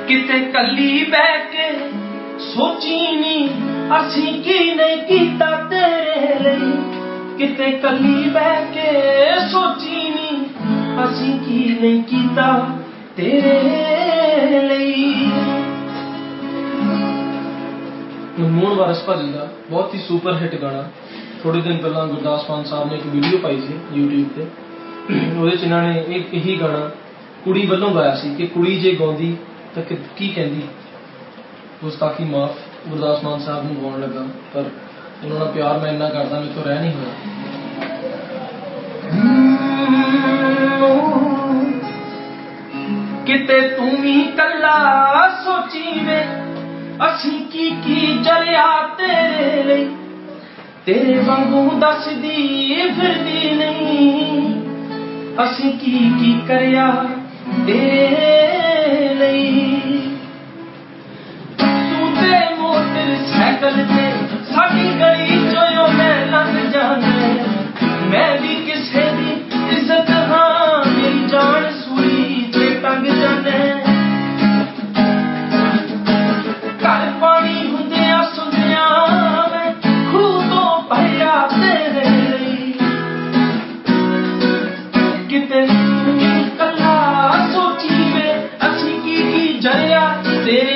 किते कली बह के सोची नी असी की नहीं कीता तेरे लिए किते कली बह के सोची नी असी की नहीं कीता तेरे लिए। मनमोहन वारिस भाजी का बहुत ही सुपर हिट गाना थोड़े दिन पहला गुरदास मान साहब ने एक वीडियो पाई सी यूट्यूब पर ਉਹਦੇ ਚ ਇਹਨਾਂ ਨੇ ਇਹੀ ਗਾਣਾ ਕੁੜੀ ਵੱਲੋਂ ਗਾਇਆ ਸੀ ਕਿ ਕੁੜੀ ਜੇ ਗਾਉਂਦੀ ਤਾਂ ਕੀ ਕਹਿੰਦੀ। ਗੁਸਤਾਖੀ ਮਾਫ ਗੁਰਦਾਸ ਮਾਨ ਸਾਹਿਬ ਨੂੰ ਗਾਉਣ ਲੱਗਾ ਪਰ ਉਹਨਾਂ ਦਾ ਪਿਆਰ ਮੈਂ ਇੰਨਾ ਕਰਦਾ ਮੇਰੇ ਤੋਂ ਰਹਿ ਨਹੀਂ ਹੋਇਆ। ਕਿਤੇ ਤੂੰ ਵੀ ਕੱਲਾ ਸੋਚੀ ਵੇ ਅਸੀਂ ਕੀ ਜਰਿਆ ਤੇਰੇ ਲਈ तेरे वांगू दसदी फिरदी नहीं असी की करया तेरे लई। तू ते मोटरसाइकिल ते साडी गली चों मैं लंघ जाना मैं भी किसे दी इज्जत हाँ मेरी जान सूई ते टंग जाना घर पानी हुंदिया सुंदिया किते कला सोची वे असी की जरिया तेरे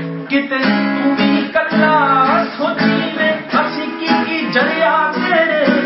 किते तू भी कला सोची वे असी की जरिया तेरे